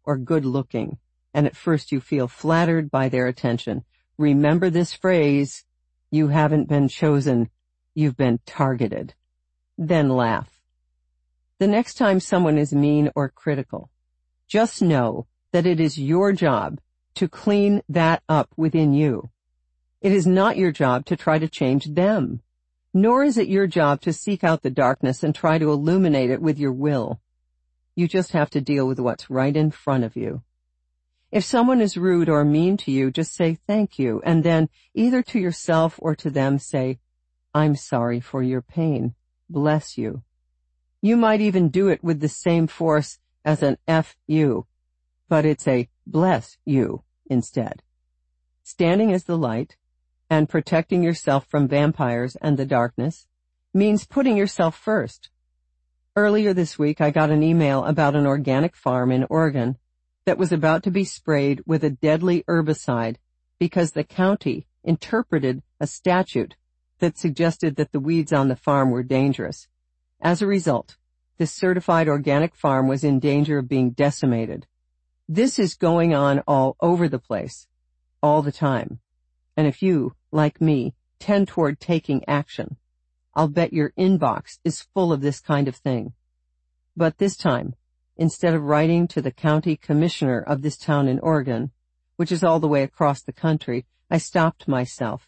or good-looking, and at first you feel flattered by their attention. Remember this phrase, you haven't been chosen, you've been targeted. Then laugh. The next time someone is mean or critical, just know that it is your job to clean that up within you. It is not your job to try to change them, nor is it your job to seek out the darkness and try to illuminate it with your will. You just have to deal with what's right in front of you. If someone is rude or mean to you, just say thank you, and then either to yourself or to them say, I'm sorry for your pain. Bless you. You might even do it with the same force as an F you, but it's a bless you instead. Standing as the light and protecting yourself from vampires and the darkness means putting yourself first. Earlier this week, I got an email about an organic farm in Oregon that was about to be sprayed with a deadly herbicide because the county interpreted a statute that suggested that the weeds on the farm were dangerous. As a result, this certified organic farm was in danger of being decimated. This is going on all over the place, all the time. And if you, like me, tend toward taking action, I'll bet your inbox is full of this kind of thing. But this time, instead of writing to the county commissioner of this town in Oregon, which is all the way across the country, I stopped myself.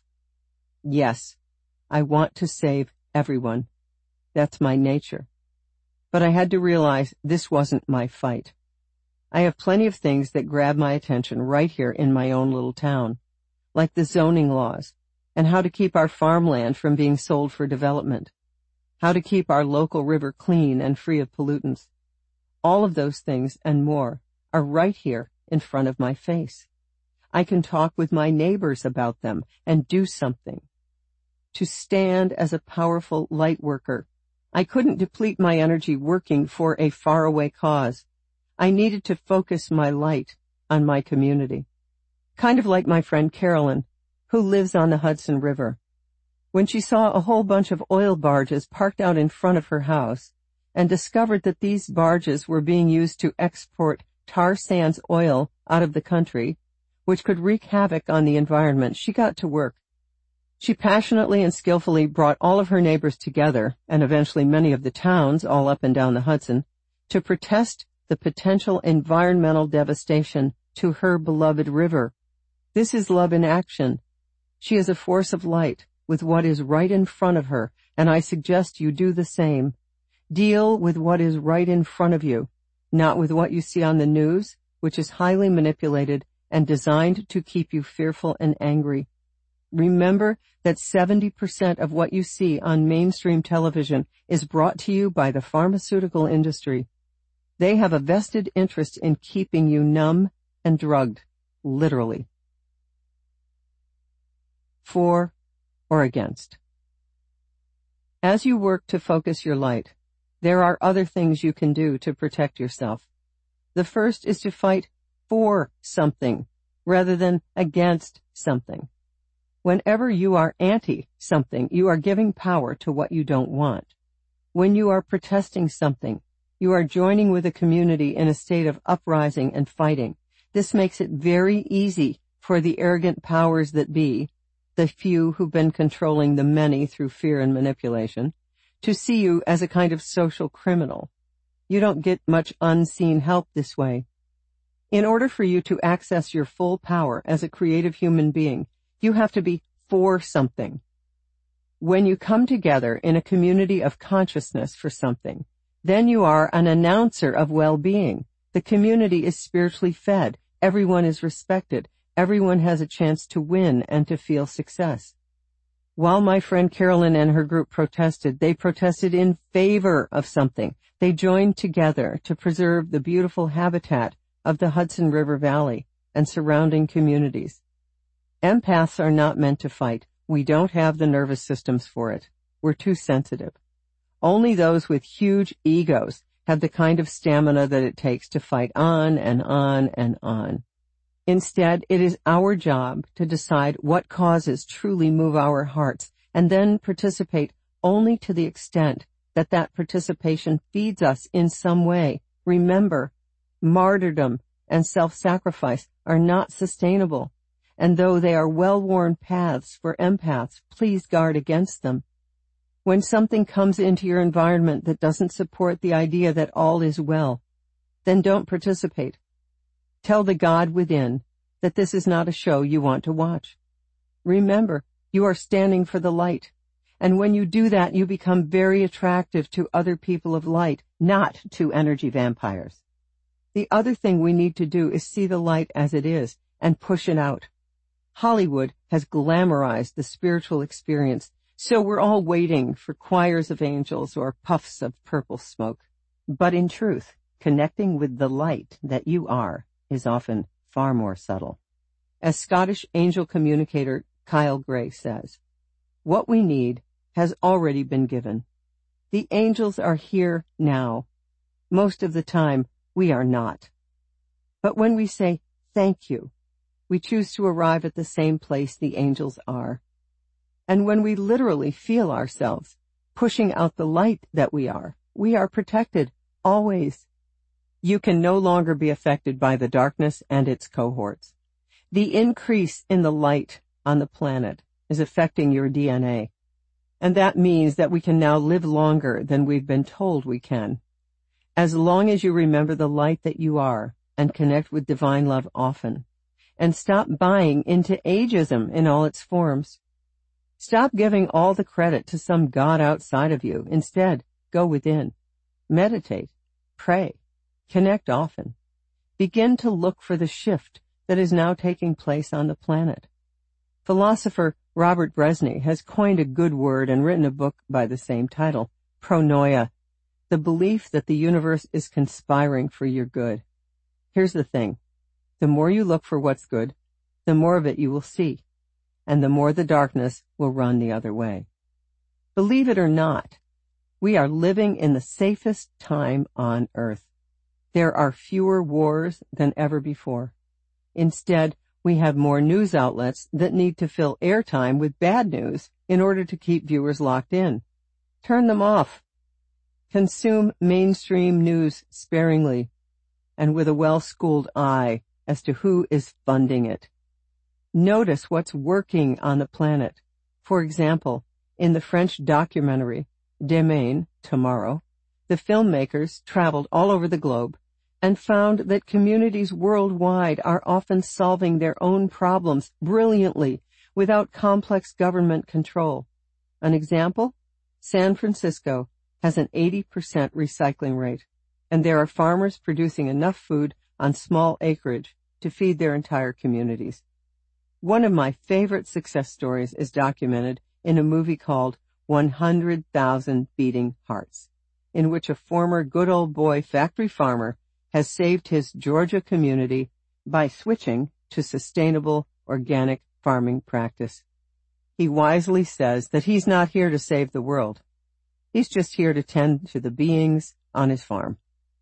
Yes, I want to save everyone. That's my nature. But I had to realize this wasn't my fight. I have plenty of things that grab my attention right here in my own little town, like the zoning laws and how to keep our farmland from being sold for development, how to keep our local river clean and free of pollutants. All of those things and more are right here in front of my face. I can talk with my neighbors about them and do something. To stand as a powerful light worker, I couldn't deplete my energy working for a faraway cause. I needed to focus my light on my community. Kind of like my friend Carolyn, who lives on the Hudson River. When she saw a whole bunch of oil barges parked out in front of her house and discovered that these barges were being used to export tar sands oil out of the country, which could wreak havoc on the environment, she got to work. She passionately and skillfully brought all of her neighbors together, and eventually many of the towns all up and down the Hudson, to protest the potential environmental devastation to her beloved river. This is love in action. She is a force of light with what is right in front of her, and I suggest you do the same. Deal with what is right in front of you, not with what you see on the news, which is highly manipulated and designed to keep you fearful and angry. Remember that 70% of what you see on mainstream television is brought to you by the pharmaceutical industry. They have a vested interest in keeping you numb and drugged, literally. For or against. As you work to focus your light, there are other things you can do to protect yourself. The first is to fight for something rather than against something. Whenever you are anti-something, you are giving power to what you don't want. When you are protesting something, you are joining with a community in a state of uprising and fighting. This makes it very easy for the arrogant powers that be, the few who've been controlling the many through fear and manipulation, to see you as a kind of social criminal. You don't get much unseen help this way. In order for you to access your full power as a creative human being, you have to be for something. When you come together in a community of consciousness for something, then you are an announcer of well-being. The community is spiritually fed. Everyone is respected. Everyone has a chance to win and to feel success. While my friend Carolyn and her group protested, they protested in favor of something. They joined together to preserve the beautiful habitat of the Hudson River Valley and surrounding communities. Empaths are not meant to fight. We don't have the nervous systems for it. We're too sensitive. Only those with huge egos have the kind of stamina that it takes to fight on and on and on. Instead, it is our job to decide what causes truly move our hearts and then participate only to the extent that that participation feeds us in some way. Remember, martyrdom and self-sacrifice are not sustainable, and though they are well-worn paths for empaths, please guard against them. When something comes into your environment that doesn't support the idea that all is well, then don't participate. Tell the God within that this is not a show you want to watch. Remember, you are standing for the light, and when you do that, you become very attractive to other people of light, not to energy vampires. The other thing we need to do is see the light as it is and push it out. Hollywood has glamorized the spiritual experience, so we're all waiting for choirs of angels or puffs of purple smoke. But in truth, connecting with the light that you are is often far more subtle. As Scottish angel communicator Kyle Gray says, what we need has already been given. The angels are here now. Most of the time, we are not. But when we say thank you, we choose to arrive at the same place the angels are. And when we literally feel ourselves pushing out the light that we are protected, always. You can no longer be affected by the darkness and its cohorts. The increase in the light on the planet is affecting your DNA. And that means that we can now live longer than we've been told we can. As long as you remember the light that you are and connect with divine love often. And stop buying into ageism in all its forms. Stop giving all the credit to some God outside of you. Instead, go within. Meditate. Pray. Connect often. Begin to look for the shift that is now taking place on the planet. Philosopher Robert Bresney has coined a good word and written a book by the same title, Pronoia, the belief that the universe is conspiring for your good. Here's the thing. The more you look for what's good, the more of it you will see, and the more the darkness will run the other way. Believe it or not, we are living in the safest time on earth. There are fewer wars than ever before. Instead, we have more news outlets that need to fill airtime with bad news in order to keep viewers locked in. Turn them off. Consume mainstream news sparingly and with a well-schooled eye as to who is funding it. Notice what's working on the planet. For example, in the French documentary Demain, Tomorrow, the filmmakers traveled all over the globe and found that communities worldwide are often solving their own problems brilliantly without complex government control. An example? San Francisco has an 80% recycling rate, and there are farmers producing enough food on small acreage to feed their entire communities. One of my favorite success stories is documented in a movie called 100,000 Beating Hearts, in which a former good old boy factory farmer has saved his Georgia community by switching to sustainable organic farming practice. He wisely says that he's not here to save the world. He's just here to tend to the beings on his farm.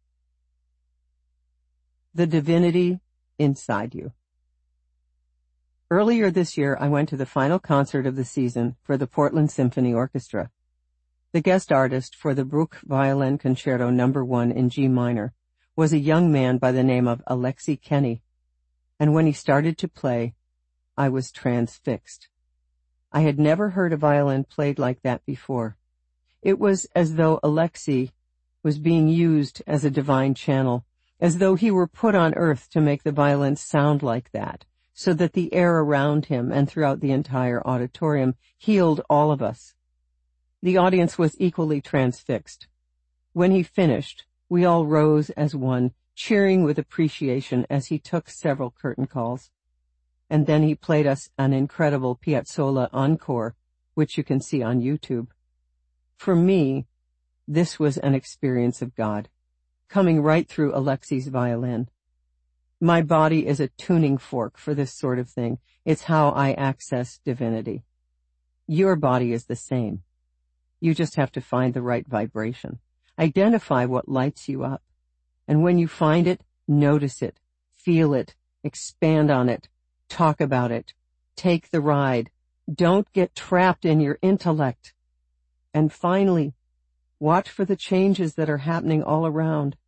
The divinity inside you. Earlier this year, I went to the final concert of the season for the Portland Symphony Orchestra. The guest artist for the Bruch Violin Concerto No. 1 in G minor was a young man by the name of Alexei Kenny, and when he started to play, I was transfixed. I had never heard a violin played like that before. It was as though Alexei was being used as a divine channel, as though he were put on earth to make the violin sound like that, so that the air around him and throughout the entire auditorium healed all of us. The audience was equally transfixed. When he finished, we all rose as one, cheering with appreciation as he took several curtain calls. And then he played us an incredible Piazzolla encore, which you can see on YouTube. For me, this was an experience of God, coming right through Alexei's violin. My body is a tuning fork for this sort of thing. It's how I access divinity. Your body is the same. You just have to find the right vibration. Identify what lights you up. And when you find it, notice it, feel it, expand on it, talk about it, take the ride. Don't get trapped in your intellect. And finally, watch for the changes that are happening all around.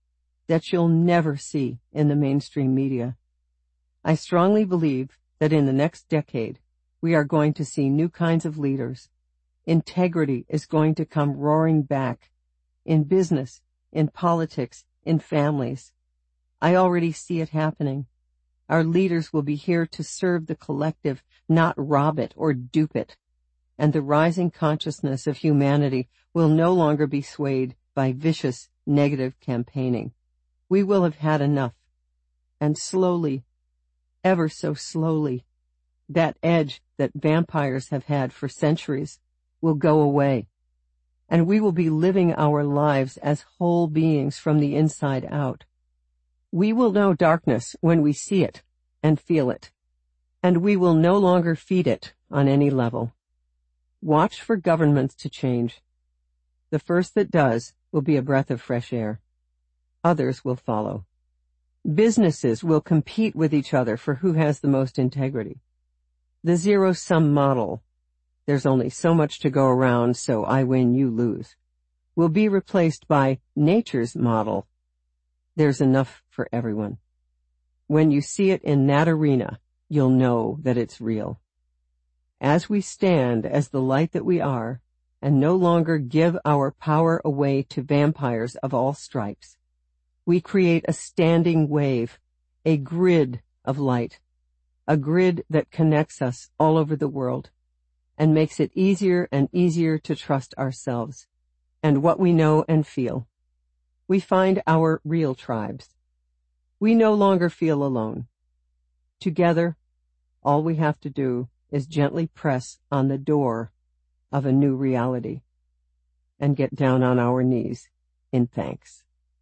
that you'll never see in the mainstream media. I strongly believe that in the next decade, we are going to see new kinds of leaders. Integrity is going to come roaring back in business, in politics, in families. I already see it happening. Our leaders will be here to serve the collective, not rob it or dupe it. And the rising consciousness of humanity will no longer be swayed by vicious, negative campaigning. We will have had enough. And slowly, ever so slowly, that edge that vampires have had for centuries will go away. And we will be living our lives as whole beings from the inside out. We will know darkness when we see it and feel it. And we will no longer feed it on any level. Watch for governments to change. The first that does will be a breath of fresh air. Others will follow. Businesses will compete with each other for who has the most integrity. The zero-sum model, there's only so much to go around, so I win, you lose, will be replaced by nature's model. There's enough for everyone. When you see it in that arena, you'll know that it's real. As we stand as the light that we are, and no longer give our power away to vampires of all stripes, we create a standing wave, a grid of light, a grid that connects us all over the world and makes it easier and easier to trust ourselves and what we know and feel. We find our real tribes. We no longer feel alone. Together, all we have to do is gently press on the door of a new reality and get down on our knees in thanks.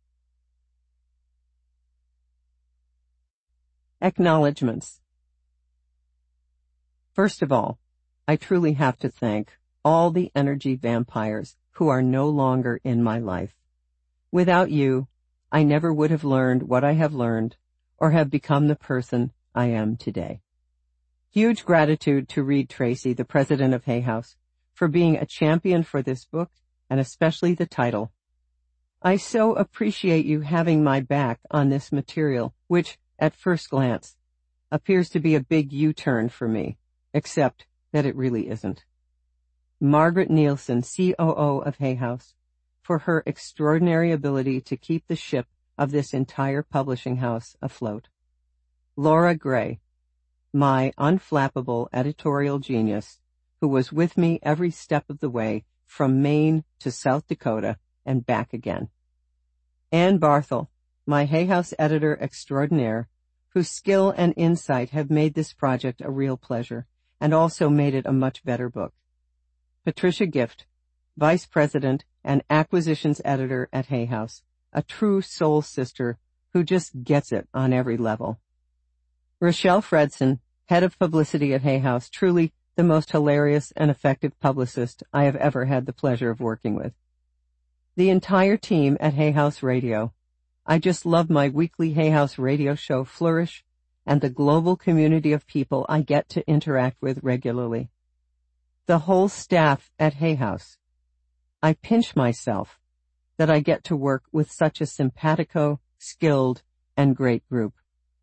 Acknowledgements. First of all, I truly have to thank all the energy vampires who are no longer in my life. Without you, I never would have learned what I have learned or have become the person I am today. Huge gratitude to Reed Tracy, the president of Hay House, for being a champion for this book and especially the title. I so appreciate you having my back on this material, which, at first glance, appears to be a big U-turn for me, except that it really isn't. Margaret Nielsen, COO of Hay House, for her extraordinary ability to keep the ship of this entire publishing house afloat. Laura Gray, my unflappable editorial genius, who was with me every step of the way from Maine to South Dakota and back again. Ann Barthel, my Hay House editor extraordinaire, whose skill and insight have made this project a real pleasure and also made it a much better book. Patricia Gift, vice president and acquisitions editor at Hay House, a true soul sister who just gets it on every level. Rochelle Fredson, head of publicity at Hay House, truly the most hilarious and effective publicist I have ever had the pleasure of working with. The entire team at Hay House Radio. I just love my weekly Hay House radio show, Flourish, and the global community of people I get to interact with regularly. The whole staff at Hay House. I pinch myself that I get to work with such a simpatico, skilled, and great group.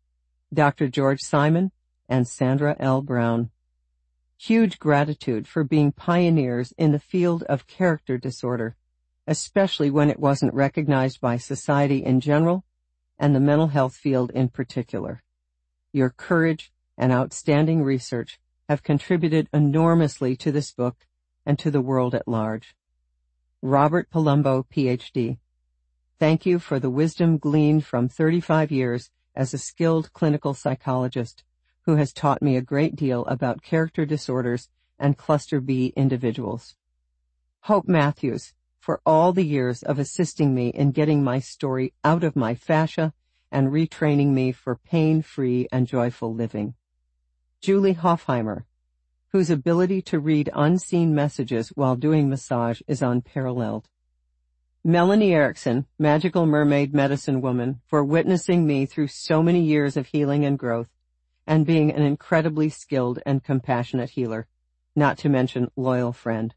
Dr. George Simon and Sandra L. Brown. Huge gratitude for being pioneers in the field of character disorder, especially when it wasn't recognized by society in general and the mental health field in particular. Your courage and outstanding research have contributed enormously to this book and to the world at large. Robert Palumbo, Ph.D. Thank you for the wisdom gleaned from 35 years as a skilled clinical psychologist who has taught me a great deal about character disorders and cluster B individuals. Hope Matthews, for all the years of assisting me in getting my story out of my fascia and retraining me for pain-free and joyful living. Julie Hoffheimer, whose ability to read unseen messages while doing massage is unparalleled. Melanie Erickson, magical mermaid medicine woman, for witnessing me through so many years of healing and growth, and being an incredibly skilled and compassionate healer, not to mention loyal friend.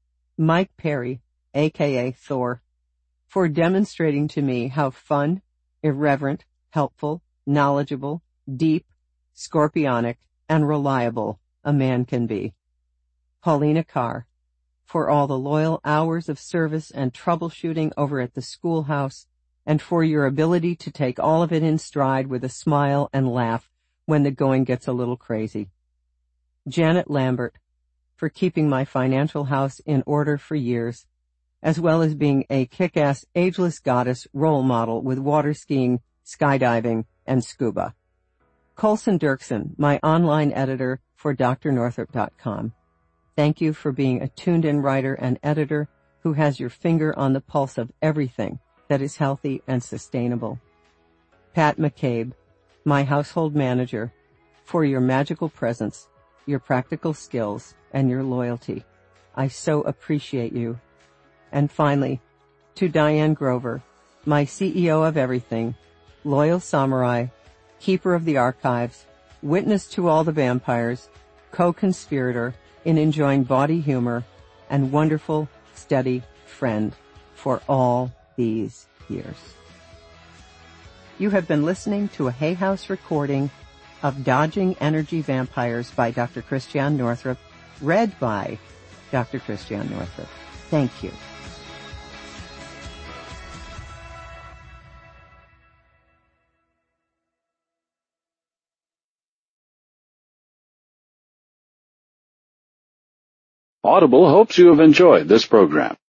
Mike Perry, aka Thor, for demonstrating to me how fun, irreverent, helpful, knowledgeable, deep, scorpionic, and reliable a man can be. Paulina Carr, for all the loyal hours of service and troubleshooting over at the schoolhouse, and for your ability to take all of it in stride with a smile and laugh when the going gets a little crazy. Janet Lambert, for keeping my financial house in order for years, as well as being a kick-ass ageless goddess role model with water skiing, skydiving, and scuba. Colson Dirksen, my online editor for drnorthrop.com. Thank you for being a tuned-in writer and editor who has your finger on the pulse of everything that is healthy and sustainable. Pat McCabe, my household manager, for your magical presence, your practical skills, and your loyalty. I so appreciate you. And finally, to Diane Grover, my CEO of everything, loyal samurai, keeper of the archives, witness to all the vampires, co-conspirator in enjoying body humor, and wonderful, steady friend for all these years. You have been listening to a Hay House recording of Dodging Energy Vampires by Dr. Christiane Northrup, read by Dr. Christiane Northrup. Thank you. Audible hopes you have enjoyed this program.